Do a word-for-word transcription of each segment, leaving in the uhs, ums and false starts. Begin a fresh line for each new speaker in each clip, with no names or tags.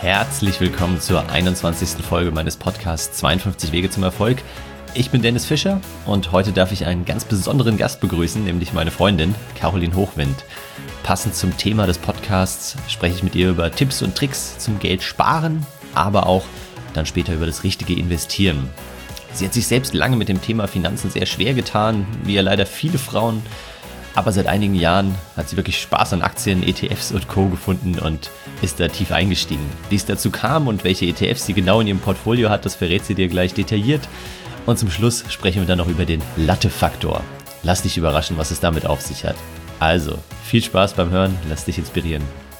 Herzlich willkommen zur einundzwanzigsten Folge meines Podcasts zweiundfünfzig Wege zum Erfolg. Ich bin Dennis Fischer und heute darf ich einen ganz besonderen Gast begrüßen, nämlich meine Freundin Caroline Hochwind. Passend zum Thema des Podcasts spreche ich mit ihr über Tipps und Tricks zum Geld sparen, aber auch dann später über das richtige Investieren. Sie hat sich selbst lange mit dem Thema Finanzen sehr schwer getan, wie ja leider viele Frauen. Aber seit einigen Jahren hat sie wirklich Spaß an Aktien, E T Fs und Co. gefunden und ist da tief eingestiegen. Wie es dazu kam und welche E T Fs sie genau in ihrem Portfolio hat, das verrät sie dir gleich detailliert. Und zum Schluss sprechen wir dann noch über den Latte-Faktor. Lass dich überraschen, was es damit auf sich hat. Also, viel Spaß beim Hören, lass dich inspirieren.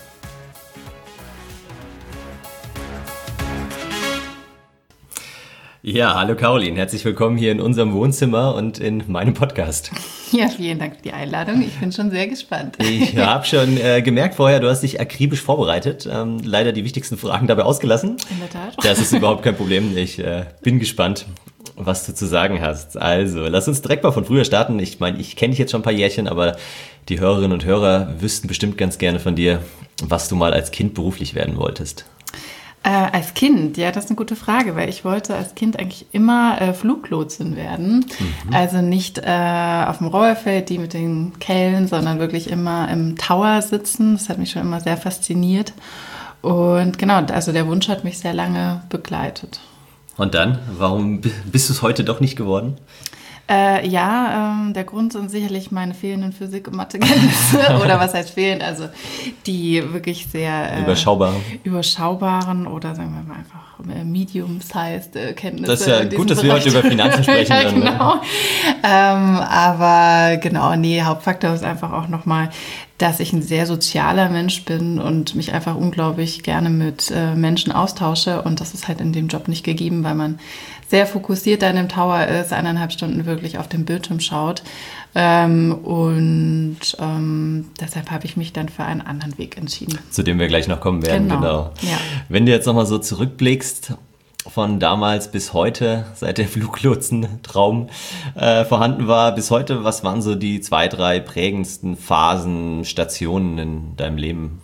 Ja, hallo Caroline, herzlich willkommen hier in unserem Wohnzimmer und in meinem Podcast.
Ja, vielen Dank für die Einladung. Ich bin schon sehr gespannt.
Ich habe schon äh, gemerkt vorher, du hast dich akribisch vorbereitet. Ähm, leider die wichtigsten Fragen dabei ausgelassen.
In der Tat.
Das ist überhaupt kein Problem. Ich äh, bin gespannt, was du zu sagen hast. Also, lass uns direkt mal von früher starten. Ich meine, ich kenne dich jetzt schon ein paar Jährchen, aber die Hörerinnen und Hörer wüssten bestimmt ganz gerne von dir, was du mal als Kind beruflich werden wolltest.
Äh, als Kind, ja, das ist eine gute Frage, weil ich wollte als Kind eigentlich immer äh, Fluglotsin werden. Mhm. Also nicht äh, auf dem Rollfeld, die mit den Kellen, sondern wirklich immer im Tower sitzen. Das hat mich schon immer sehr fasziniert. Und genau, also der Wunsch hat mich sehr lange begleitet.
Und dann, warum bist du es heute doch nicht geworden?
Äh, ja, ähm, der Grund sind sicherlich meine fehlenden Physik- und Mathekenntnisse oder was heißt fehlend, also die wirklich sehr äh,
überschaubaren.
überschaubaren oder sagen wir mal einfach medium-sized äh, Kenntnisse.
Das ist ja gut, dass wir heute über Finanzen sprechen.
Ja,
dann,
genau.
Ne?
Ähm, aber genau, nee, Hauptfaktor ist einfach auch nochmal, dass ich ein sehr sozialer Mensch bin und mich einfach unglaublich gerne mit äh, Menschen austausche und das ist halt in dem Job nicht gegeben, weil man sehr fokussiert da in dem Tower ist, eineinhalb Stunden wirklich auf den Bildschirm schaut. Ähm, und ähm, deshalb habe ich mich dann für einen anderen Weg entschieden.
Zu dem wir gleich noch kommen werden, genau. genau.
Ja.
Wenn du jetzt nochmal so zurückblickst, von damals bis heute, seit der Fluglotsen-Traum äh, vorhanden war, bis heute, was waren so die zwei, drei prägendsten Phasen, Stationen in deinem Leben?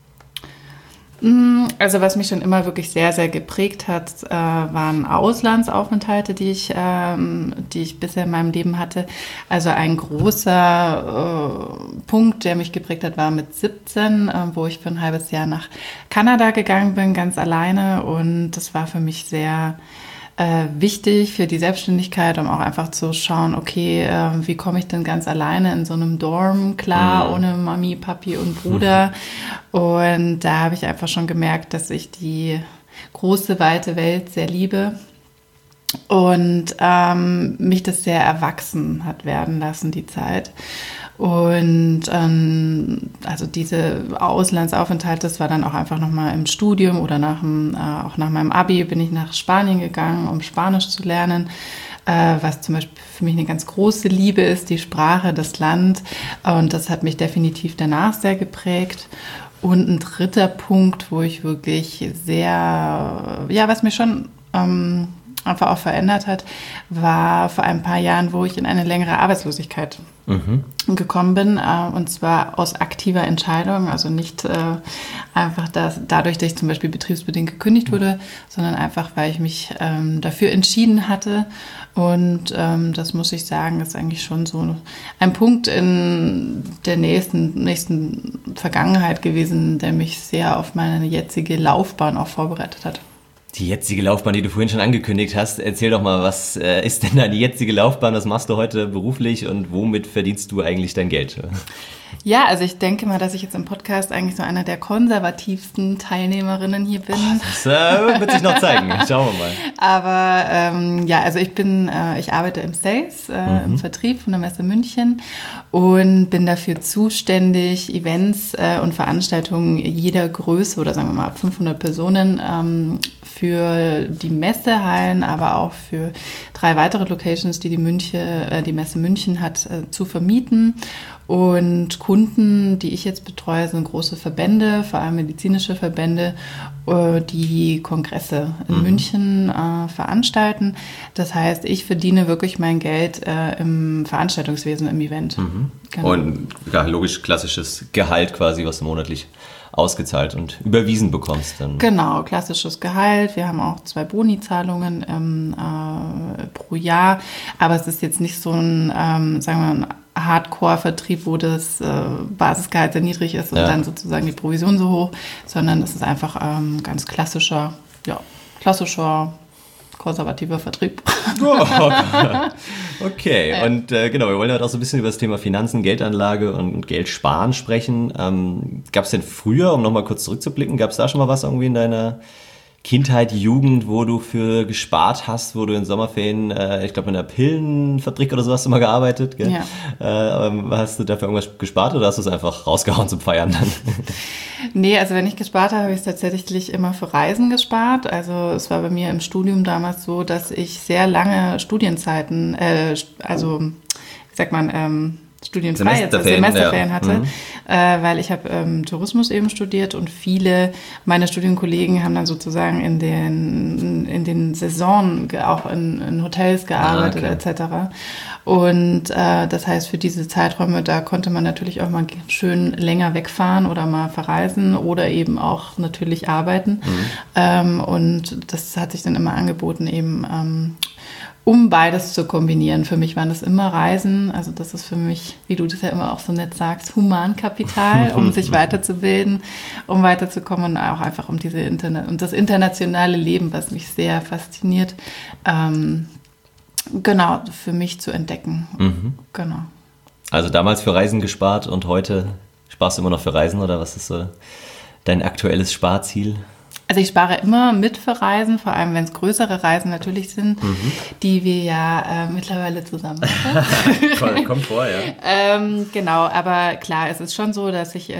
Also was mich schon immer wirklich sehr, sehr geprägt hat, äh, waren Auslandsaufenthalte, die ich, ähm, die ich bisher in meinem Leben hatte. Also ein großer äh, Punkt, der mich geprägt hat, war mit siebzehn, äh, wo ich für ein halbes Jahr nach Kanada gegangen bin, ganz alleine. Und das war für mich sehr äh, wichtig für die Selbstständigkeit, um auch einfach zu schauen, okay, äh, wie komme ich denn ganz alleine in so einem Dorm klar, mhm. ohne Mami, Papi und Bruder. Mhm. Und da habe ich einfach schon gemerkt, dass ich die große, weite Welt sehr liebe und ähm, mich das sehr erwachsen hat werden lassen, die Zeit. Und ähm, also diese Auslandsaufenthalte, das war dann auch einfach nochmal im Studium oder nach dem, äh, auch nach meinem Abi bin ich nach Spanien gegangen, um Spanisch zu lernen, äh, was zum Beispiel für mich eine ganz große Liebe ist, die Sprache, das Land. Und das hat mich definitiv danach sehr geprägt. Und ein dritter Punkt, wo ich wirklich sehr, ja, was mich schon ähm, einfach auch verändert hat, war vor ein paar Jahren, wo ich in eine längere Arbeitslosigkeit mhm. gekommen bin. Äh, und zwar aus aktiver Entscheidung, also nicht äh, einfach das, dadurch, dass ich zum Beispiel betriebsbedingt gekündigt wurde, sondern einfach, weil ich mich ähm, dafür entschieden hatte. Und ähm, das muss ich sagen, ist eigentlich schon so ein Punkt in der nächsten, nächsten Vergangenheit gewesen, der mich sehr auf meine jetzige Laufbahn auch vorbereitet hat.
Die jetzige Laufbahn, die du vorhin schon angekündigt hast, erzähl doch mal, was äh, ist denn deine jetzige Laufbahn, was machst du heute beruflich und womit verdienst du eigentlich dein Geld?
Ja, also ich denke mal, dass ich jetzt im Podcast eigentlich so einer der konservativsten Teilnehmerinnen hier bin.
Oh, das äh, wird sich noch zeigen, schauen wir mal.
Aber ähm, ja, also ich bin, äh, ich arbeite im Sales, äh, mhm. im Vertrieb von der Messe München und bin dafür zuständig, Events äh, und Veranstaltungen jeder Größe oder sagen wir mal ab fünfhundert Personen ähm, für die Messehallen, aber auch für drei weitere Locations, die die, Münche, äh, die Messe München hat, äh, zu vermieten. Und Kunden, die ich jetzt betreue, sind große Verbände, vor allem medizinische Verbände, äh, die Kongresse in mhm. München äh, veranstalten. Das heißt, ich verdiene wirklich mein Geld äh, im Veranstaltungswesen, im Event.
Mhm. Genau. Und ja, logisch klassisches Gehalt quasi, was du monatlich ausgezahlt und überwiesen bekommst. Dann.
Genau, klassisches Gehalt. Wir haben auch zwei Boni-Zahlungen ähm, äh, pro Jahr, aber es ist jetzt nicht so ein, ähm, sagen wir mal, Hardcore-Vertrieb, wo das äh, Basisgehalt sehr niedrig ist und ja. dann sozusagen die Provision so hoch, sondern es ist einfach ähm, ganz klassischer, ja, klassischer konservativer Vertrieb.
Oh, okay, ja. und äh, genau, wir wollen heute auch so ein bisschen über das Thema Finanzen, Geldanlage und Geldsparen sprechen. Ähm, gab es denn früher, um nochmal kurz zurückzublicken, gab es da schon mal was irgendwie in deiner Kindheit, Jugend, wo du für gespart hast, wo du in Sommerferien, äh, ich glaube in einer Pillenfabrik oder so hast du mal gearbeitet, gell? Ja. Äh, hast du dafür irgendwas gespart oder hast du es einfach rausgehauen zum Feiern dann?
Nee, also wenn ich gespart habe, habe ich es tatsächlich immer für Reisen gespart. Also es war bei mir im Studium damals so, dass ich sehr lange Studienzeiten, äh, also wie sagt man, ähm, studienfrei, jetzt Semesterferien ja. hatte, mhm. äh, weil ich habe ähm, Tourismus eben studiert und viele meiner Studienkollegen haben dann sozusagen in den, in den Saison auch in, in Hotels gearbeitet ah, okay. et cetera. Und äh, das heißt, für diese Zeiträume, da konnte man natürlich auch mal schön länger wegfahren oder mal verreisen oder eben auch natürlich arbeiten. Mhm. Ähm, und das hat sich dann immer angeboten, eben ähm, um beides zu kombinieren. Für mich waren das immer Reisen, also das ist für mich, wie du das ja immer auch so nett sagst, Humankapital, um sich weiterzubilden, um weiterzukommen und auch einfach um diese Internet und das internationale Leben, was mich sehr fasziniert, ähm, genau, für mich zu entdecken.
Mhm.
Genau.
Also damals für Reisen gespart und heute sparst du immer noch für Reisen oder was ist so dein aktuelles Sparziel?
Also ich spare immer mit für Reisen, vor allem wenn es größere Reisen natürlich sind, mhm. die wir ja äh, mittlerweile zusammen machen.
Kommt vor, ja.
ähm, genau, aber klar, es ist schon so, dass ich äh,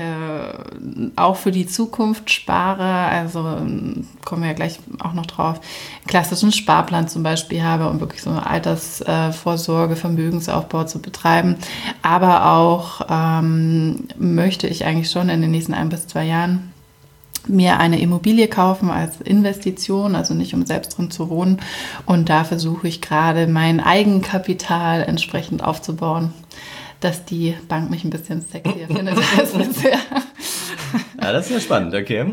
auch für die Zukunft spare, also kommen wir ja gleich auch noch drauf, einen klassischen Sparplan zum Beispiel habe, um wirklich so eine Altersvorsorge, Vermögensaufbau zu betreiben. Aber auch ähm, möchte ich eigentlich schon in den nächsten ein bis zwei Jahren mir eine Immobilie kaufen als Investition, also nicht um selbst drin zu wohnen. Und da versuche ich gerade mein Eigenkapital entsprechend aufzubauen, dass die Bank mich ein bisschen sexier findet als bisher.
Ja, das ist ja spannend, okay.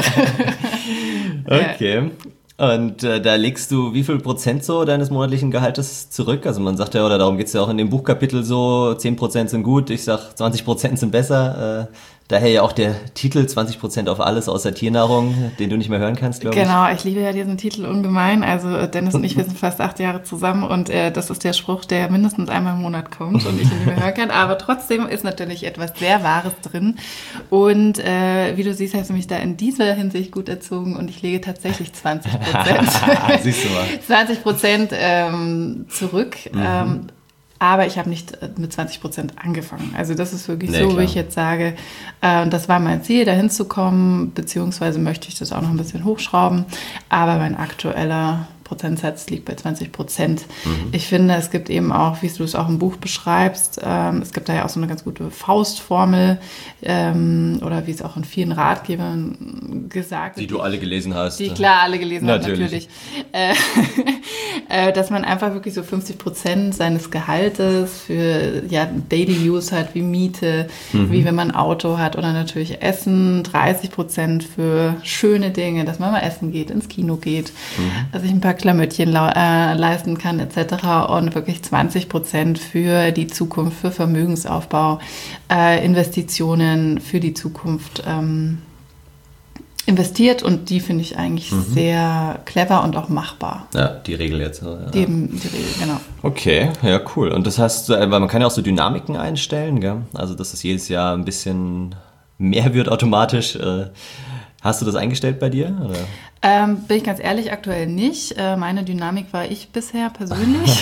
Okay. Und äh, da legst du wie viel Prozent so deines monatlichen Gehaltes zurück? Also man sagt ja, oder darum geht es ja auch in dem Buchkapitel so, zehn Prozent sind gut, ich sag zwanzig Prozent sind besser. Äh, daher ja auch der Titel zwanzig Prozent auf alles außer Tiernahrung, den du nicht mehr hören kannst, glaube ich.
Genau, ich liebe ja diesen Titel ungemein. Also Dennis und ich, wir sind fast acht Jahre zusammen und äh, das ist der Spruch, der mindestens einmal im Monat kommt und ich ihn nicht mehr hören kann. Aber trotzdem ist natürlich etwas sehr Wahres drin. Und äh, wie du siehst, hast du mich da in dieser Hinsicht gut erzogen und ich lege tatsächlich zwanzig Prozent.
Siehst du mal.
zwanzig Prozent ähm, zurück. Mhm. Ähm, aber ich habe nicht mit zwanzig Prozent angefangen. Also das ist wirklich nee, so, klar. Wie ich jetzt sage, äh, das war mein Ziel, dahin zu kommen, beziehungsweise möchte ich das auch noch ein bisschen hochschrauben. Aber mein aktueller Prozentsatz liegt bei zwanzig Prozent. Mhm. Ich finde, es gibt eben auch, wie du es auch im Buch beschreibst, ähm, es gibt da ja auch so eine ganz gute Faustformel ähm, oder wie es auch in vielen Ratgebern gesagt wird.
Die du alle gelesen hast.
Die ich klar alle gelesen habe,
natürlich.
natürlich. Äh, dass man einfach wirklich so fünfzig Prozent seines Gehaltes für ja, Daily Use hat, wie Miete, mhm. wie wenn man ein Auto hat oder natürlich Essen, dreißig Prozent für schöne Dinge, dass man mal essen geht, ins Kino geht, mhm. dass ich ein paar Klamöttchen äh, leisten kann et cetera und wirklich zwanzig Prozent für die Zukunft, für Vermögensaufbau, äh, Investitionen für die Zukunft ähm, investiert und die finde ich eigentlich mhm. sehr clever und auch machbar.
Ja, die Regel jetzt. Ja.
Die, die Regel, genau.
Okay, ja, cool. Und das heißt, weil man kann ja auch so Dynamiken einstellen, gell? Also dass es jedes Jahr ein bisschen mehr wird automatisch. Hast du das eingestellt bei dir? Oder?
Ähm, bin ich ganz ehrlich, aktuell nicht. Äh, meine Dynamik war ich bisher persönlich.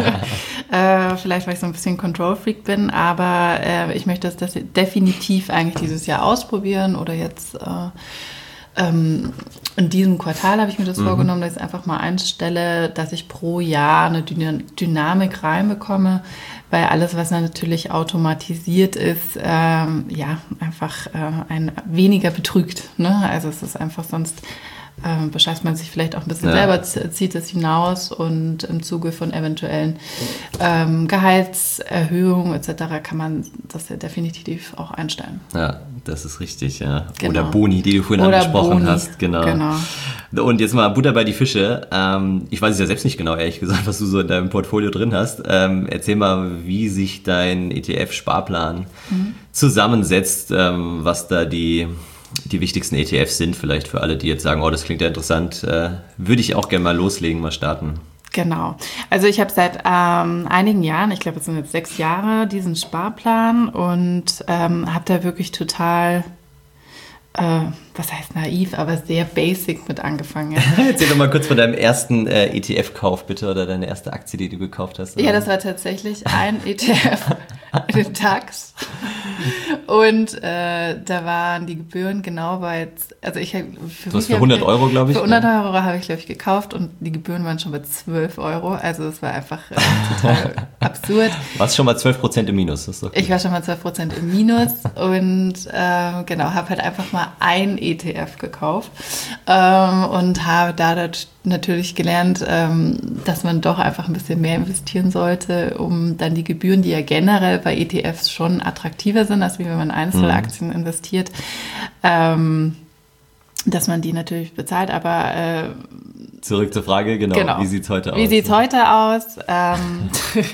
äh, vielleicht, weil ich so ein bisschen Control-Freak bin, aber äh, ich möchte das definitiv eigentlich dieses Jahr ausprobieren oder jetzt äh, ähm, in diesem Quartal habe ich mir das
Mhm.
vorgenommen, dass ich einfach mal einstelle, dass ich pro Jahr eine Dyna- Dynamik reinbekomme, weil alles, was natürlich automatisiert ist, ähm, ja, einfach äh, ein weniger betrügt. Ne? Also es ist einfach sonst, äh, bescheißt man sich vielleicht auch ein bisschen
Ja.
selber, z- zieht es hinaus und im Zuge von eventuellen ähm, Gehaltserhöhungen et cetera kann man das ja definitiv auch einstellen.
Ja, das ist richtig, ja.
Genau.
Oder Boni, die du vorhin
Oder
angesprochen
Boni,
hast. Genau.
genau.
Und jetzt mal Butter bei die Fische. Ähm, ich weiß es ja selbst nicht genau, ehrlich gesagt, was du so in deinem Portfolio drin hast. Ähm, erzähl mal, wie sich dein E T F-Sparplan mhm. zusammensetzt, ähm, was da die, die wichtigsten E T Fs sind, vielleicht für alle, die jetzt sagen, oh, das klingt ja interessant, äh, würde ich auch gerne mal loslegen, mal starten.
Genau. Also ich habe seit ähm, einigen Jahren, ich glaube es sind jetzt sechs Jahre, diesen Sparplan und ähm, habe da wirklich total, äh, was heißt naiv, aber sehr basic mit angefangen.
Erzähl doch mal kurz von deinem ersten äh, E T F-Kauf bitte oder deine erste Aktie, die du gekauft hast.
Ja, das war tatsächlich ein E T F, den DAX. Und äh, da waren die Gebühren genau bei, also ich habe für,
du hast für hundert Euro, glaube ich.
Für hundert Euro habe ich, glaube ich, gekauft und die Gebühren waren schon bei zwölf Euro. Also es war einfach äh, total absurd.
Warst schon mal zwölf Prozent im Minus? Das ist doch gut.
Ich war schon mal zwölf Prozent im Minus und äh, genau, habe halt einfach mal ein E T F gekauft ähm, und habe dadurch natürlich gelernt, ähm, dass man doch einfach ein bisschen mehr investieren sollte, um dann die Gebühren, die ja generell bei E T Fs schon attraktiver sind, als wie wenn man in Einzelaktien mhm. investiert, ähm, dass man die natürlich bezahlt, aber äh,
zurück zur Frage, genau,
genau.
Wie sieht es heute aus?
Wie sieht es heute aus? Ähm,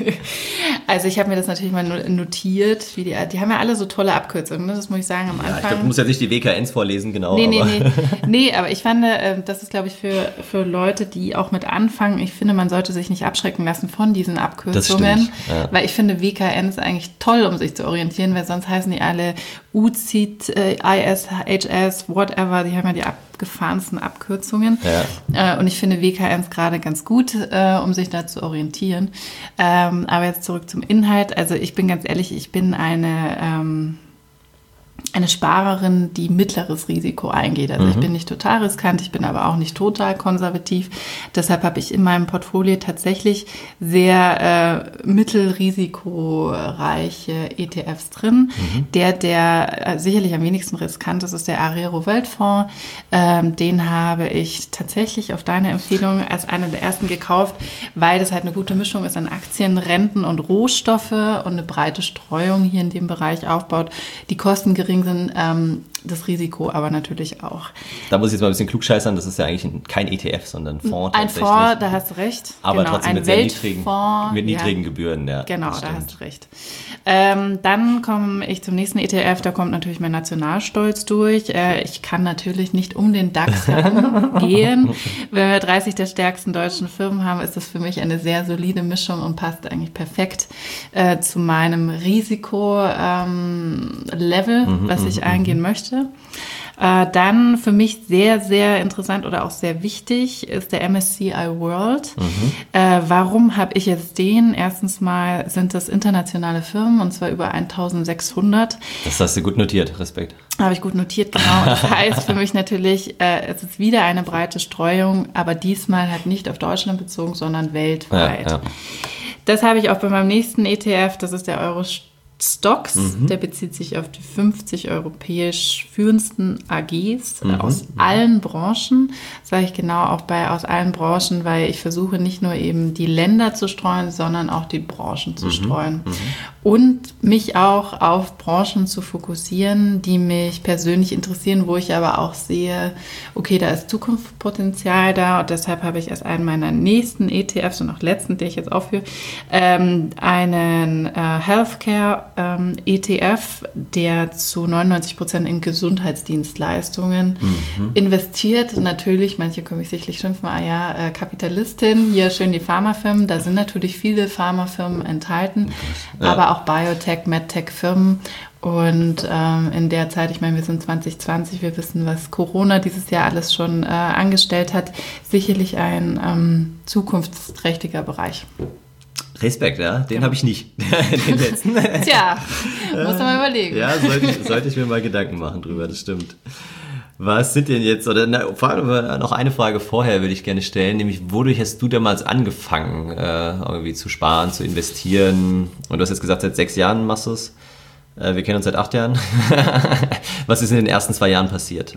also ich habe mir das natürlich mal notiert, wie die, die haben ja alle so tolle Abkürzungen, ne? Das muss ich sagen am
ja,
Anfang.
Ich glaube, du musst ja nicht die W K Ns vorlesen, genau.
Nee, nee,
aber.
nee. Nee, aber ich fand, das ist, glaube ich, für, für Leute, die auch mit anfangen, ich finde, man sollte sich nicht abschrecken lassen von diesen Abkürzungen,
das ja.
weil ich finde W K Ns eigentlich toll, um sich zu orientieren, weil sonst heißen die alle U C I T, äh, I S, H S, whatever, die haben ja die abgefahrensten Abkürzungen. Ja. Äh, und ich finde W K Ns gerade ganz gut, äh, um sich da zu orientieren. Ähm, aber jetzt zurück zum Inhalt. Also ich bin ganz ehrlich, ich bin eine... Ähm, eine Sparerin, die mittleres Risiko eingeht. Also mhm. ich bin nicht total riskant, ich bin aber auch nicht total konservativ. Deshalb habe ich in meinem Portfolio tatsächlich sehr äh, mittelrisikoreiche E T Fs drin. Mhm. Der, der äh, sicherlich am wenigsten riskant ist, ist der Arero Weltfonds. Ähm, den habe ich tatsächlich auf deine Empfehlung als einer der ersten gekauft, weil das halt eine gute Mischung ist an Aktien, Renten und Rohstoffe und eine breite Streuung hier in dem Bereich aufbaut. Die Kosten gering sind, ähm, das Risiko aber natürlich auch.
Da muss ich jetzt mal ein bisschen klugscheißern, das ist ja eigentlich kein E T F, sondern ein Fonds.
Ein Fonds, da hast du recht.
Aber
genau,
trotzdem
ein
mit sehr niedrigen, mit niedrigen
ja.
Gebühren. Ja,
genau, da hast du recht. Ähm, dann komme ich zum nächsten E T F, da kommt natürlich mein Nationalstolz durch. Äh, ich kann natürlich nicht um den DAX herumgehen. Wenn wir dreißig der stärksten deutschen Firmen haben, ist das für mich eine sehr solide Mischung und passt eigentlich perfekt äh, zu meinem Risiko-Level, ähm, was ich eingehen möchte. Äh, dann für mich sehr, sehr interessant oder auch sehr wichtig ist der M S C I World. Mhm. Äh, warum habe ich jetzt den? Erstens mal sind das internationale Firmen und zwar über eintausendsechshundert.
Das hast du gut notiert, Respekt.
Habe ich gut notiert, genau. Das heißt für mich natürlich, äh, es ist wieder eine breite Streuung, aber diesmal halt nicht auf Deutschland bezogen, sondern weltweit. Ja, ja. Das habe ich auch bei meinem nächsten E T F, das ist der Euro Stocks, mhm. der bezieht sich auf die fünfzig europäisch führendsten A Gs mhm. aus allen Branchen. Das sage ich genau auch bei aus allen Branchen, weil ich versuche nicht nur eben die Länder zu streuen, sondern auch die Branchen zu mhm. streuen. Mhm. Und mich auch auf Branchen zu fokussieren, die mich persönlich interessieren, wo ich aber auch sehe, okay, da ist Zukunftspotenzial da und deshalb habe ich als einen meiner nächsten E T Fs und auch letzten, den ich jetzt aufführe, ähm, einen äh, Healthcare Ähm, E T F, der zu neunundneunzig Prozent in Gesundheitsdienstleistungen mhm. investiert. Natürlich, manche können mich sicherlich schimpfen, ah ja, äh, Kapitalistin, hier schön die Pharmafirmen, da sind natürlich viele Pharmafirmen enthalten, ja. aber auch Biotech, Medtech-Firmen. Und ähm, in der Zeit, ich meine, wir sind zwanzig zwanzig, wir wissen, was Corona dieses Jahr alles schon äh, angestellt hat, sicherlich ein ähm, zukunftsträchtiger Bereich.
Respekt, ja, den ja. habe ich nicht, den letzten.
Tja, muss man mal überlegen.
Ja, sollte ich, sollte ich mir mal Gedanken machen drüber, das stimmt. Was sind denn jetzt, oder na, vor allem noch eine Frage vorher würde ich gerne stellen, nämlich wodurch hast du damals angefangen, äh, irgendwie zu sparen, zu investieren? Und du hast jetzt gesagt, seit sechs Jahren machst du es. Äh, wir kennen uns seit acht Jahren. Was ist in den ersten zwei Jahren passiert?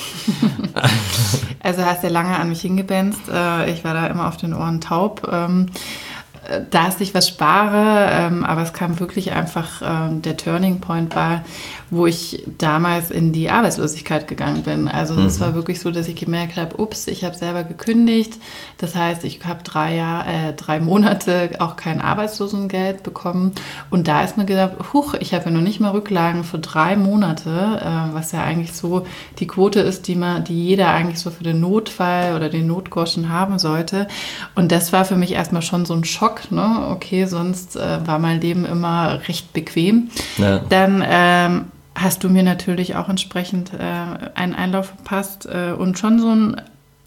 Also hast ja lange an mich hingebenzt. Äh, ich war da immer auf den Ohren taub. Ähm, dass ich was spare, ähm, aber es kam wirklich einfach, ähm, der Turning Point war, wo ich damals in die Arbeitslosigkeit gegangen bin. Also es mhm. war wirklich so, dass ich gemerkt habe, ups, ich habe selber gekündigt. Das heißt, ich habe drei Jahre, äh, drei Monate auch kein Arbeitslosengeld bekommen. Und da ist mir gedacht, huch, ich habe ja noch nicht mal Rücklagen für drei Monate, äh, was ja eigentlich so die Quote ist, die man, die jeder eigentlich so für den Notfall oder den Notgroschen haben sollte. Und das war für mich erstmal schon so ein Schock. Ne? Okay, sonst äh, war mein Leben immer recht bequem. Ja. Dann ähm, hast du mir natürlich auch entsprechend äh, einen Einlauf verpasst äh, und schon so ein,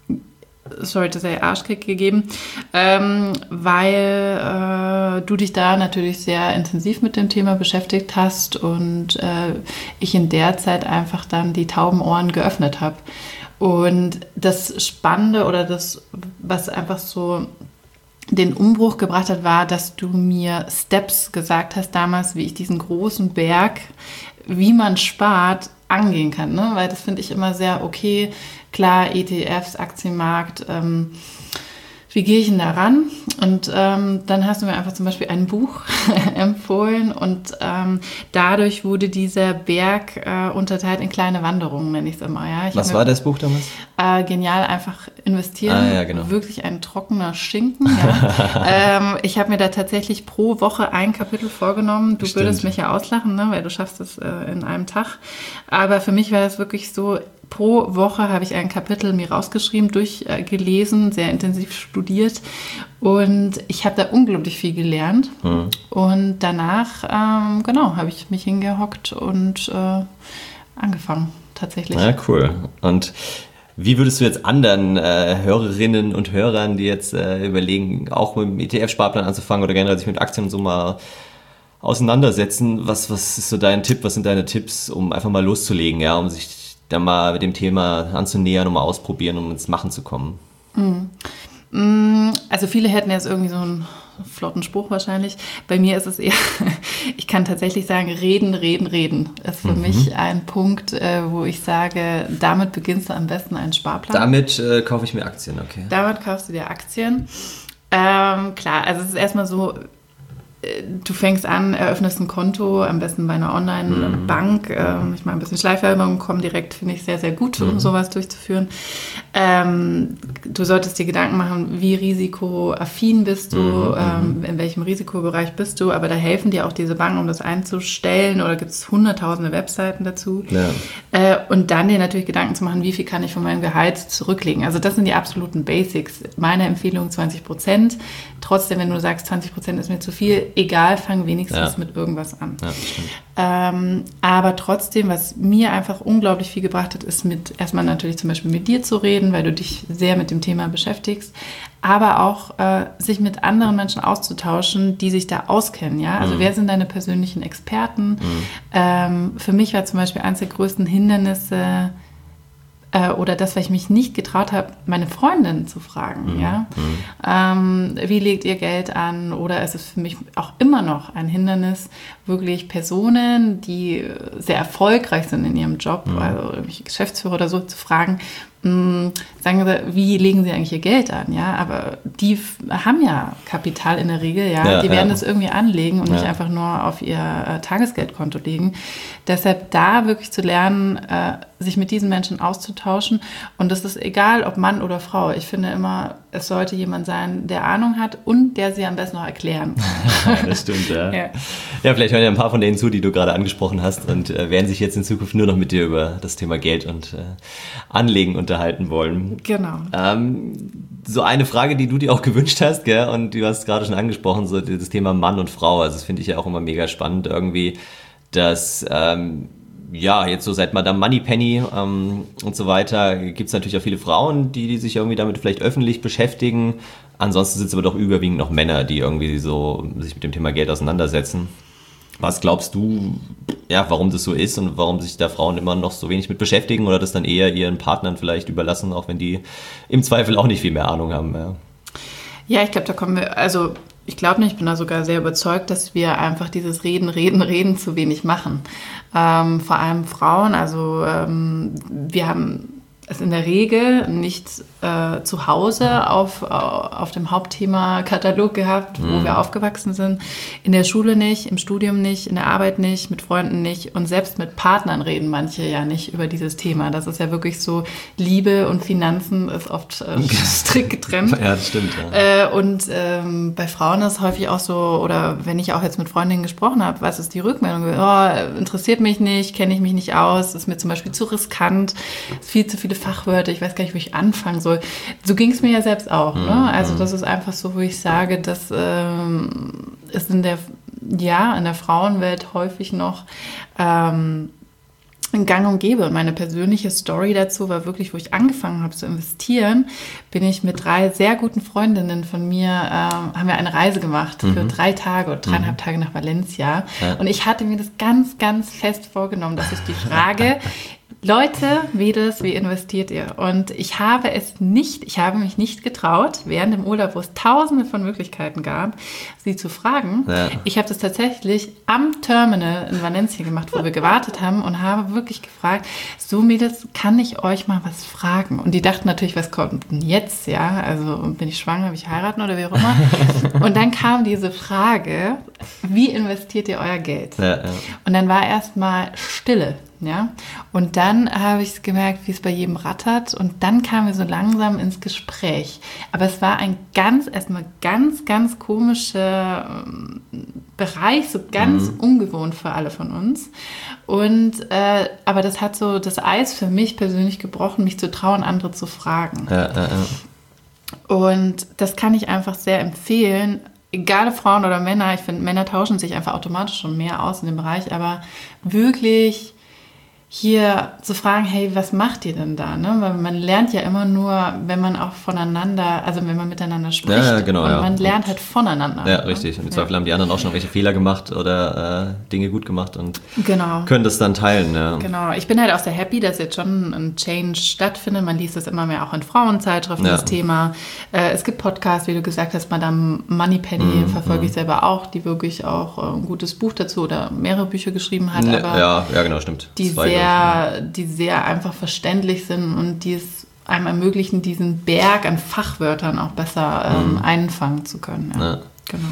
sorry to say, Arschkick gegeben, ähm, weil äh, du dich da natürlich sehr intensiv mit dem Thema beschäftigt hast und äh, ich in der Zeit einfach dann die tauben Ohren geöffnet habe. Und das Spannende oder das, was einfach so den Umbruch gebracht hat, war, dass du mir Steps gesagt hast damals, wie ich diesen großen Berg, wie man spart, angehen kann. Ne? Weil das finde ich immer sehr okay. Klar, E T Fs, Aktienmarkt, ähm, wie gehe ich denn da ran? Und ähm, dann hast du mir einfach zum Beispiel ein Buch empfohlen und ähm, dadurch wurde dieser Berg äh, unterteilt in kleine Wanderungen, nenne ich es immer. Ja? Ich
Was war mir, das Buch damals?
Äh, genial, einfach investieren.
Ah, ja, genau.
Wirklich ein trockener Schinken. Ja. ähm, ich habe mir da tatsächlich pro Woche ein Kapitel vorgenommen. Du Stimmt. würdest mich ja auslachen, ne? Weil du schaffst es äh, in einem Tag. Aber für mich war das wirklich so, pro Woche habe ich ein Kapitel mir rausgeschrieben, durchgelesen, sehr intensiv studiert und ich habe da unglaublich viel gelernt. Mhm. Und danach, ähm, genau, habe ich mich hingehockt und äh, angefangen, tatsächlich.
Ja, cool. Und wie würdest du jetzt anderen äh, Hörerinnen und Hörern, die jetzt äh, überlegen, auch mit dem E T F-Sparplan anzufangen oder generell sich mit Aktien und so mal auseinandersetzen, was, was ist so dein Tipp, was sind deine Tipps, um einfach mal loszulegen, ja, um sich da mal mit dem Thema anzunähern, um mal ausprobieren, um ins Machen zu kommen?
Also viele hätten jetzt irgendwie so einen flotten Spruch wahrscheinlich. Bei mir ist es eher, ich kann tatsächlich sagen, reden, reden, reden. Das ist für mhm. mich ein Punkt, wo ich sage, damit beginnst du am besten einen Sparplan.
Damit äh, kaufe ich mir Aktien, okay.
Damit kaufst du dir Aktien. Ähm, klar, also es ist erstmal so, du fängst an, eröffnest ein Konto, am besten bei einer Online-Bank. Mhm. Ähm, ich mache ein bisschen Schleichwerbung, kommen direkt, finde ich sehr, sehr gut, um mhm. sowas durchzuführen. Ähm, du solltest dir Gedanken machen, wie risikoaffin bist du, mhm. ähm, in welchem Risikobereich bist du, aber da helfen dir auch diese Banken, um das einzustellen, oder gibt es hunderttausende Webseiten dazu. Ja. Äh, und dann dir natürlich Gedanken zu machen, wie viel kann ich von meinem Gehalt zurücklegen. Also das sind die absoluten Basics. Meine Empfehlung zwanzig Prozent. Trotzdem, wenn du sagst, zwanzig Prozent ist mir zu viel, egal, fang wenigstens ja. mit irgendwas an. Ja, ähm, aber trotzdem, was mir einfach unglaublich viel gebracht hat, ist mit erstmal natürlich zum Beispiel mit dir zu reden, weil du dich sehr mit dem Thema beschäftigst, aber auch äh, sich mit anderen Menschen auszutauschen, die sich da auskennen. Ja? Also mhm. wer sind deine persönlichen Experten? Mhm. Ähm, für mich war zum Beispiel eines der größten Hindernisse, oder das, was ich mich nicht getraut habe, meine Freundin zu fragen. Mhm. Ja? Mhm. Ähm, wie legt ihr Geld an? Oder ist es für mich auch immer noch ein Hindernis, wirklich Personen, die sehr erfolgreich sind in ihrem Job, mhm. also irgendwelche Geschäftsführer oder so, zu fragen, mh, sagen sie, wie legen sie eigentlich ihr Geld an? Ja? Aber die f- haben ja Kapital in der Regel, ja, ja die werden ja. das irgendwie anlegen und ja. nicht einfach nur auf ihr äh, Tagesgeldkonto legen. Deshalb da wirklich zu lernen, äh, sich mit diesen Menschen auszutauschen. Und das ist egal, ob Mann oder Frau. Ich finde immer, es sollte jemand sein, der Ahnung hat und der sie am besten noch erklären kann.
Ja, das stimmt, ja. ja. Ja, vielleicht hören ja ein paar von denen zu, die du gerade angesprochen hast und äh, werden sich jetzt in Zukunft nur noch mit dir über das Thema Geld und äh, Anlegen unterhalten wollen.
Genau.
Ähm, so eine Frage, die du dir auch gewünscht hast, gell? Und du hast gerade schon angesprochen, so das Thema Mann und Frau. Also das finde ich ja auch immer mega spannend irgendwie, dass ähm, ja, jetzt so seit Madame Moneypenny ähm, und so weiter gibt es natürlich auch viele Frauen, die, die sich irgendwie damit vielleicht öffentlich beschäftigen. Ansonsten sind es aber doch überwiegend noch Männer, die irgendwie so sich mit dem Thema Geld auseinandersetzen. Was glaubst du, ja, warum das so ist und warum sich da Frauen immer noch so wenig mit beschäftigen oder das dann eher ihren Partnern vielleicht überlassen, auch wenn die im Zweifel auch nicht viel mehr Ahnung haben? Ja,
ja ich glaube, da kommen wir, also ich glaube nicht, ich bin da sogar sehr überzeugt, dass wir einfach dieses Reden, Reden, Reden zu wenig machen. Ähm, vor allem Frauen, also ähm, wir haben es in der Regel nicht äh, zu Hause auf, auf dem Hauptthema-Katalog gehabt, wo mhm. wir aufgewachsen sind. In der Schule nicht, im Studium nicht, in der Arbeit nicht, mit Freunden nicht. Und selbst mit Partnern reden manche ja nicht über dieses Thema. Das ist ja wirklich so, Liebe und Finanzen ist oft äh, strikt getrennt.
Ja, das stimmt. Ja.
Äh, und ähm, bei Frauen ist es häufig auch so, oder wenn ich auch jetzt mit Freundinnen gesprochen habe, was ist die Rückmeldung? Oh, interessiert mich nicht, kenne ich mich nicht aus, ist mir zum Beispiel zu riskant, viel zu viele Fachwörter, ich weiß gar nicht, wo ich anfangen soll. So ging es mir ja selbst auch. Mhm. Ne? Also das ist einfach so, wo ich sage, dass ähm, es in der, ja, in der Frauenwelt häufig noch ähm, gang und gäbe. Und meine persönliche Story dazu war wirklich, wo ich angefangen habe zu investieren, bin ich mit drei sehr guten Freundinnen von mir, ähm, haben wir eine Reise gemacht mhm. für drei Tage oder dreieinhalb mhm. Tage nach Valencia. Ja. Und ich hatte mir das ganz, ganz fest vorgenommen, dass ich die Frage, Leute, Mädels, wie investiert ihr? Und ich habe es nicht, ich habe mich nicht getraut, während dem Urlaub, wo es tausende von Möglichkeiten gab, sie zu fragen. Ja. Ich habe das tatsächlich am Terminal in Valencia gemacht, wo wir gewartet haben und habe wirklich gefragt, so Mädels, kann ich euch mal was fragen? Und die dachten natürlich, was kommt denn jetzt? Ja, also bin ich schwanger, will ich heiraten oder wie auch immer? Und dann kam diese Frage, wie investiert ihr euer Geld? Ja, ja. Und dann war erstmal Stille. Ja, und dann habe ich gemerkt, wie es bei jedem rattert und dann kamen wir so langsam ins Gespräch. Aber es war ein ganz, erstmal ganz, ganz komischer Bereich, so ganz mhm. ungewohnt für alle von uns. Und, äh, aber das hat so das Eis für mich persönlich gebrochen, mich zu trauen, andere zu fragen. Ja, ja, ja. Und das kann ich einfach sehr empfehlen, egal ob Frauen oder Männer. Ich finde, Männer tauschen sich einfach automatisch schon mehr aus in dem Bereich, aber wirklich hier zu fragen, hey, was macht ihr denn da? Ne? Weil man lernt ja immer nur, wenn man auch voneinander, also wenn man miteinander spricht.
Ja, ja, genau,
und
ja.
man lernt halt voneinander.
Ja, richtig. Und im Zweifel ja. haben die anderen auch schon welche Fehler gemacht oder äh, Dinge gut gemacht und
genau.
können das dann teilen. Ja.
Genau. Ich bin halt auch sehr happy, dass jetzt schon ein Change stattfindet. Man liest das immer mehr auch in Frauenzeitschriften, ja. das Thema. Äh, es gibt Podcasts, wie du gesagt hast, Madame Moneypenny mm, verfolge mm. ich selber auch, die wirklich auch äh, ein gutes Buch dazu oder mehrere Bücher geschrieben hat.
Ne,
aber
ja, ja, genau, stimmt.
Die sehr die sehr einfach verständlich sind und die es einem ermöglichen, diesen Berg an Fachwörtern auch besser ähm, mhm. einfangen zu können. Ja, ja. Genau.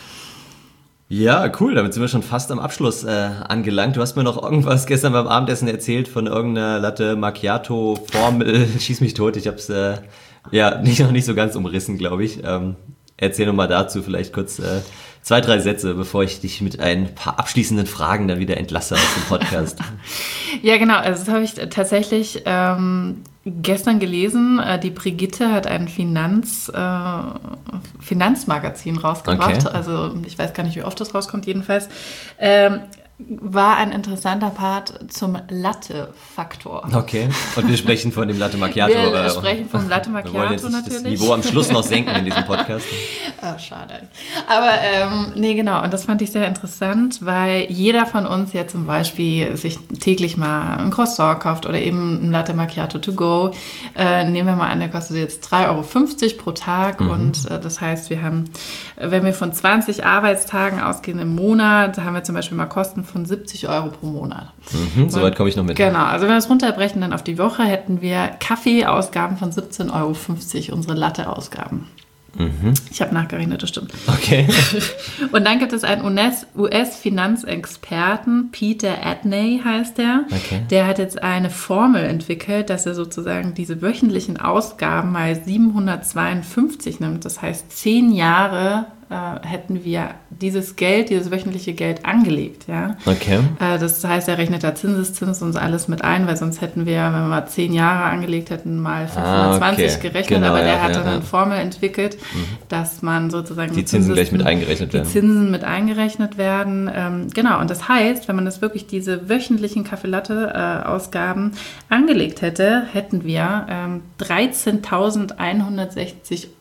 Ja, cool, damit sind wir schon fast am Abschluss äh, angelangt. Du hast mir noch irgendwas gestern beim Abendessen erzählt von irgendeiner Latte Macchiato-Formel. Schieß mich tot, ich habe es äh, ja nicht, noch nicht so ganz umrissen, glaube ich. Ähm, erzähl noch mal dazu vielleicht kurz äh, zwei, drei Sätze, bevor ich dich mit ein paar abschließenden Fragen dann wieder entlasse aus dem Podcast.
Ja, genau. Also das habe ich tatsächlich ähm, gestern gelesen. Äh, die Brigitte hat ein Finanz, äh, Finanzmagazin rausgebracht. Okay. Also ich weiß gar nicht, wie oft das rauskommt, jedenfalls. Ähm, war ein interessanter Part zum Latte-Faktor.
Okay, und wir sprechen von dem Latte Macchiato.
Wir
oder?
sprechen vom Latte Macchiato
wir wollen jetzt
natürlich.
Das Niveau am Schluss noch senken in diesem Podcast.
Oh, schade. Aber ähm, nee, genau, und das fand ich sehr interessant, weil jeder von uns ja zum Beispiel sich täglich mal ein Croissant kauft oder eben ein Latte Macchiato to go. Äh, nehmen wir mal an, der kostet jetzt drei Euro fünfzig pro Tag mhm. und äh, das heißt, wir haben, wenn wir von zwanzig Arbeitstagen ausgehen im Monat, da haben wir zum Beispiel mal Kosten von siebzig Euro pro Monat.
Mhm, Soweit komme ich noch mit.
Genau, also wenn wir das runterbrechen dann auf die Woche, hätten wir Kaffeeausgaben von siebzehn Euro fünfzig, unsere Latte-Ausgaben. Mhm. Ich habe nachgerechnet, das stimmt.
Okay.
Und dann gibt es einen U S-Finanzexperten, Peter Adney heißt der. Okay. Der hat jetzt eine Formel entwickelt, dass er sozusagen diese wöchentlichen Ausgaben mal siebenhundertzweiundfünfzig nimmt. Das heißt, zehn Jahre äh, hätten wir dieses Geld, dieses wöchentliche Geld angelegt. Ja?
Okay.
Äh, das heißt, er rechnet da Zinseszins und alles mit ein, weil sonst hätten wir, wenn wir mal zehn Jahre angelegt hätten, mal fünfhundertzwanzig ah, okay. gerechnet.
Genau,
aber der
ja,
hat
ja,
dann
ja.
eine Formel entwickelt, mhm. dass man sozusagen
die Zinsen gleich mit eingerechnet werden.
Die Zinsen mit eingerechnet werden. Ähm, genau, und das heißt, wenn man das wirklich diese wöchentlichen Kaffee-Latte-Ausgaben angelegt hätte, hätten wir ähm, dreizehntausendeinhundertsechzig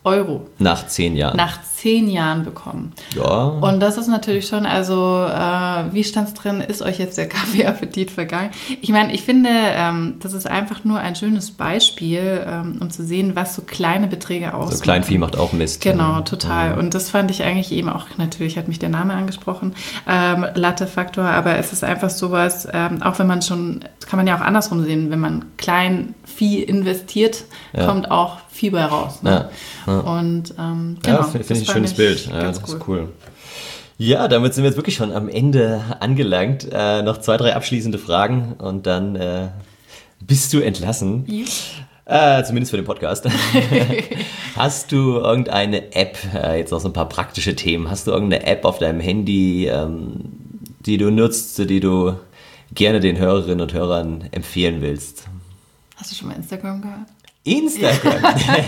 Euro.
Nach zehn Jahren.
Nach zehn Jahren bekommen.
Ja.
Und das ist natürlich schon, also äh, wie stand es drin, ist euch jetzt der Kaffeeappetit vergangen? Ich meine, ich finde, ähm, das ist einfach nur ein schönes Beispiel, ähm, um zu sehen, was so kleine Beträge ausmachen.
So Kleinvieh macht auch Mist.
Genau, total. Mhm. Und das fand ich eigentlich eben auch, natürlich hat mich der Name angesprochen, ähm, Latte-Faktor, aber es ist einfach sowas, ähm, auch wenn man schon, das kann man ja auch andersrum sehen, wenn man Kleinvieh investiert, ja. kommt auch viel bei raus. Ne? Ja, ja. Und ähm, genau,
ja, finde find ich ein schönes Bild. Ja, das cool. ist cool. Ja, damit sind wir jetzt wirklich schon am Ende angelangt. Äh, noch zwei, drei abschließende Fragen und dann äh, bist du entlassen. Ja. Äh, zumindest für den Podcast. Hast du irgendeine App, äh, jetzt noch so ein paar praktische Themen, hast du irgendeine App auf deinem Handy, ähm, die du nutzt, die du gerne den Hörerinnen und Hörern empfehlen willst?
Hast du schon mal Instagram gehört?
Instagram.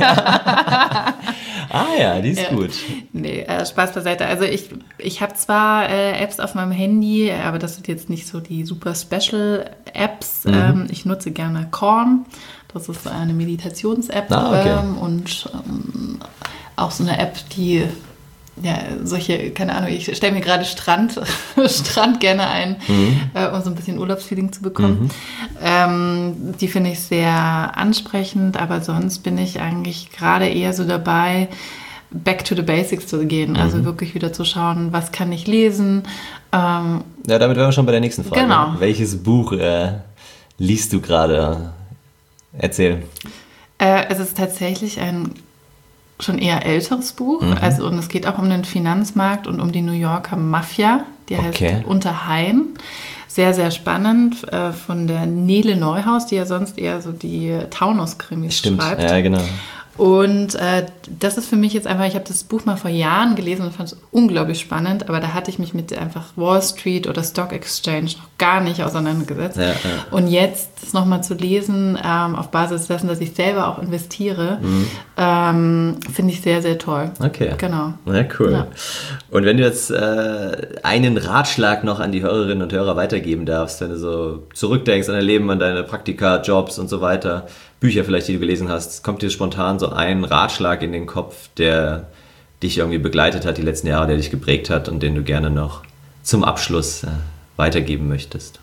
Ah ja, die ist ja. gut.
Nee, äh, Spaß beiseite. Also ich, ich habe zwar äh, Apps auf meinem Handy, aber das sind jetzt nicht so die super Special Apps. Mhm. Ähm, ich nutze gerne Calm. Das ist eine Meditations-App ah, okay. ähm, und ähm, auch so eine App, die ja, solche, keine Ahnung, ich stelle mir gerade Strand, Strand gerne ein, mhm. äh, um so ein bisschen Urlaubsfeeling zu bekommen. Mhm. Ähm, die finde ich sehr ansprechend, aber sonst bin ich eigentlich gerade eher so dabei, back to the basics zu gehen. Mhm. Also wirklich wieder zu schauen, was kann ich lesen. Ähm,
ja, damit wären wir schon bei der nächsten Frage.
Genau.
Welches Buch äh, liest du gerade? Erzähl.
Äh, es ist tatsächlich ein schon eher älteres Buch, mhm. also und es geht auch um den Finanzmarkt und um die New Yorker Mafia, die
okay.
heißt Unter Haien. Sehr, sehr spannend, äh, von der Nele Neuhaus, die ja sonst eher so die Taunus-Krimis
Stimmt.
schreibt.
Ja, genau.
Und äh, das ist für mich jetzt einfach, ich habe das Buch mal vor Jahren gelesen und fand es unglaublich spannend, aber da hatte ich mich mit einfach Wall Street oder Stock Exchange noch gar nicht auseinandergesetzt. Ja, ja. Und jetzt das nochmal zu lesen, ähm, auf Basis dessen, dass ich selber auch investiere, mhm. ähm, finde ich sehr, sehr toll.
Okay.
Genau.
Na cool. Ja. Und wenn du jetzt äh, einen Ratschlag noch an die Hörerinnen und Hörer weitergeben darfst, wenn du so zurückdenkst an dein Leben, an deine Praktika, Jobs und so weiter, Bücher vielleicht, die du gelesen hast, kommt dir spontan so ein Ratschlag in den Kopf, der dich irgendwie begleitet hat die letzten Jahre, der dich geprägt hat und den du gerne noch zum Abschluss äh, weitergeben möchtest?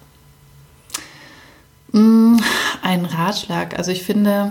Ein Ratschlag. Also ich finde,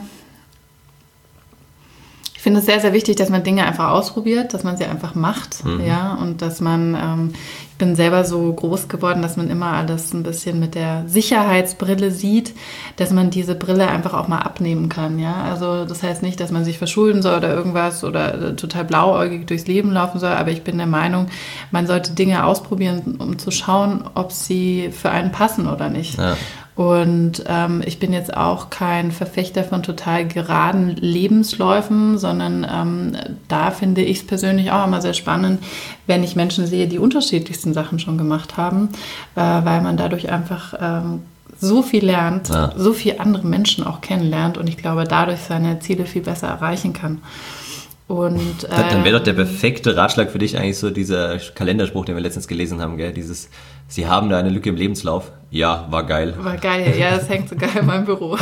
ich finde es sehr, sehr wichtig, dass man Dinge einfach ausprobiert, dass man sie einfach macht, mhm. ja, und dass man, ähm, ich bin selber so groß geworden, dass man immer alles ein bisschen mit der Sicherheitsbrille sieht, dass man diese Brille einfach auch mal abnehmen kann, ja, also das heißt nicht, dass man sich verschulden soll oder irgendwas oder total blauäugig durchs Leben laufen soll, aber ich bin der Meinung, man sollte Dinge ausprobieren, um zu schauen, ob sie für einen passen oder nicht. Ja. Und ähm, ich bin jetzt auch kein Verfechter von total geraden Lebensläufen, sondern ähm, da finde ich es persönlich auch immer sehr spannend, wenn ich Menschen sehe, die unterschiedlichsten Sachen schon gemacht haben, äh, weil man dadurch einfach ähm, so viel lernt, ja. so viel andere Menschen auch kennenlernt und ich glaube, dadurch seine Ziele viel besser erreichen kann. Und,
äh, dann wäre doch der perfekte Ratschlag für dich eigentlich so dieser Kalenderspruch, den wir letztens gelesen haben, gell? Dieses, Sie haben da eine Lücke im Lebenslauf. Ja, war geil.
War geil, ja, das hängt sogar in meinem Büro.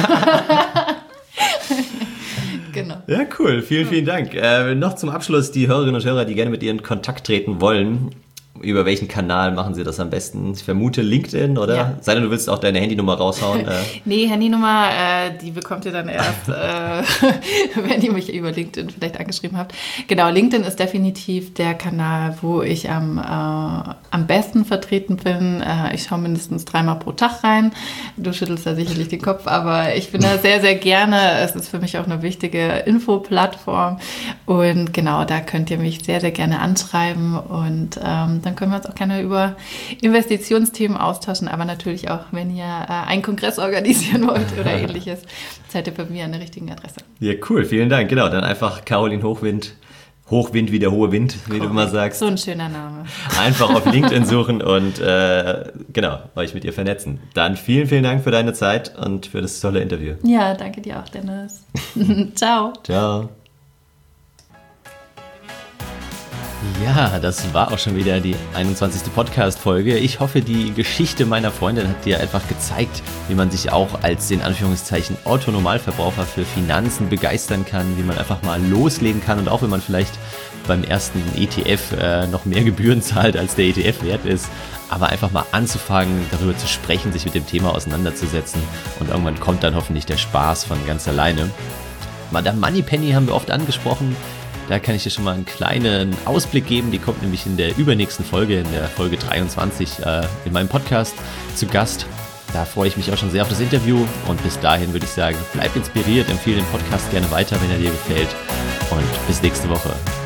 Genau.
Ja, cool. Vielen, vielen Dank. Äh, noch zum Abschluss die Hörerinnen und Hörer, die gerne mit dir in Kontakt treten wollen. Über welchen Kanal machen sie das am besten? Ich vermute LinkedIn, oder? Ja. Sei denn, du willst auch deine Handynummer raushauen. Äh.
Nee, Handynummer, äh, die bekommt ihr dann erst, äh, wenn ihr mich über LinkedIn vielleicht angeschrieben habt. Genau, LinkedIn ist definitiv der Kanal, wo ich am, äh, am besten vertreten bin. Äh, ich schaue mindestens dreimal pro Tag rein. Du schüttelst da sicherlich den Kopf, aber ich bin da sehr, sehr gerne. Es ist für mich auch eine wichtige Infoplattform. Und genau, da könnt ihr mich sehr, sehr gerne anschreiben und ähm, dann können wir uns auch gerne über Investitionsthemen austauschen, aber natürlich auch, wenn ihr äh, einen Kongress organisieren wollt oder ähnliches, seid ihr bei mir an der richtigen Adresse.
Ja, cool, vielen Dank. Genau, dann einfach Caroline Hochwind, Hochwind wie der hohe Wind, wie cool. du immer sagst.
So ein schöner Name.
Einfach auf LinkedIn suchen und äh, genau, euch mit ihr vernetzen. Dann vielen, vielen Dank für deine Zeit und für das tolle Interview.
Ja, danke dir auch, Dennis. Ciao.
Ciao. Ja, das war auch schon wieder die einundzwanzigste Podcast-Folge. Ich hoffe, die Geschichte meiner Freundin hat dir einfach gezeigt, wie man sich auch als in Anführungszeichen Otto-Normalverbraucher für Finanzen begeistern kann, wie man einfach mal loslegen kann und auch wenn man vielleicht beim ersten E T F äh, noch mehr Gebühren zahlt, als der E T F wert ist, aber einfach mal anzufangen, darüber zu sprechen, sich mit dem Thema auseinanderzusetzen und irgendwann kommt dann hoffentlich der Spaß von ganz alleine. Madame Moneypenny haben wir oft angesprochen. Da kann ich dir schon mal einen kleinen Ausblick geben. Die kommt nämlich in der übernächsten Folge, in der Folge dreiundzwanzig, äh, in meinem Podcast zu Gast. Da freue ich mich auch schon sehr auf das Interview. Und bis dahin würde ich sagen, bleib inspiriert, empfehle den Podcast gerne weiter, wenn er dir gefällt. Und bis nächste Woche.